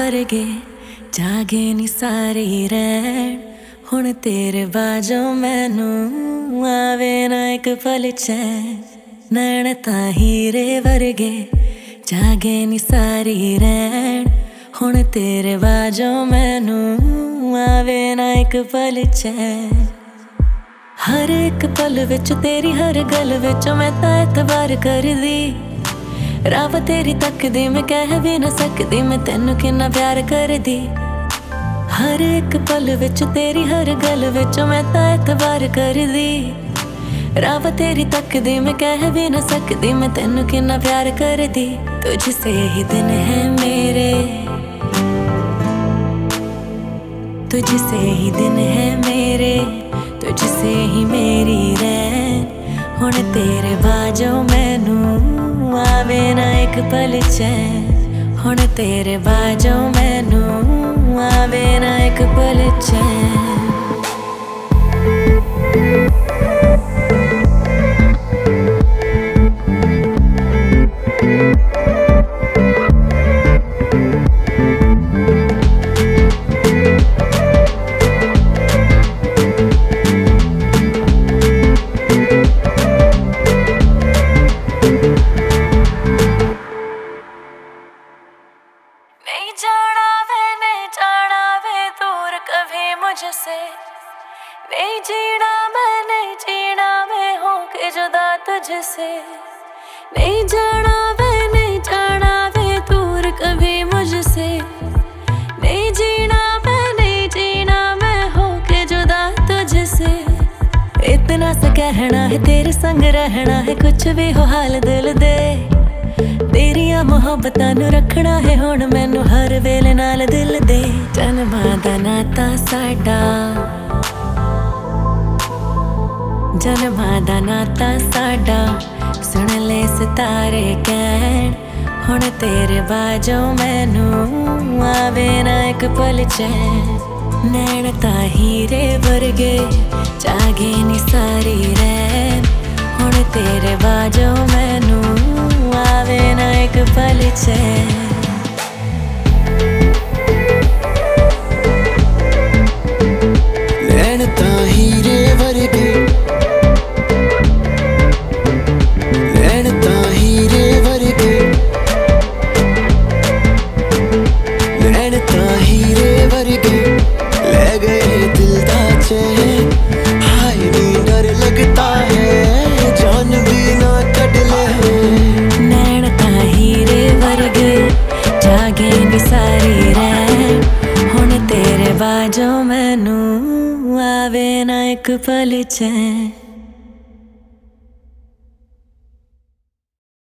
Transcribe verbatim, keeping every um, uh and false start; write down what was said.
वर्गे जागे नी सारे रैन हुण तेरे बाजों मैनू आवे ना एक पल चैन। नैन तां हीरे वर्गे जागे नी सारी रैन हुण तेरे बाजों मैनू आवे ना एक पल चैन। हर एक पल विच तेरी हर गल विच मैं तां एतबार करदी, रब तेरी तकदी मैं कह भी ना सकदी मैं तैनू किन्ना प्यार करदी। हर एक पल विच तेरी हर गल विच मैं तां एतबार करदी, रब तेरी तकदी मैं कह भी ना सकदी मैं तैनू किन्ना प्यार करदी। तुझसे ही दिन है मेरे, तुझसे ही दिन है मेरे, तुझसे ही मेरी रैन हुण तेरे बाजों मैनू आवे ना एक पल चैन। हुण तेरे बाजों मैनू आवे ना एक पल चैन। नहीं जाना वे नहीं जाना वे दूर कभी मुझसे, नहीं जीना मैं नहीं जीना मैं होके जुदा तुझसे। नहीं जाना वे नहीं जाना वे दूर कभी मुझसे, नहीं जीना मैं नहीं जीना मैं होके जुदा तुझसे। इतना सा कहना है तेरे संग रहना है कुछ भी हो हाल दिल दे, तेरिया मुहब्बतां नू रखना है हुण मैनू हर वेले नाल दिल दे। जन्मां दा नाता साडा, जन्मां दा नाता साडा सुन ले सितारे कहण हुण तेरे बाजों मैनू आवे ना एक पल चैन। नैन तां हीरे वर्गे जागे नी सारी रैन हुण तेरे बाजों मैनू आवे ना एक पल चैन। नैन तां हीरे वर्गे, नैन तां हीरे वर्गे, नैन तां हीरे वर्गे ले गए दिल दा चैन। हाय नी डर लगता है जान भी ना कट ले। नैन तां हीरे वर्गे जागे नी सारी रैन हुण तेरे बाजों मैनू आवे ना एक पल चैन।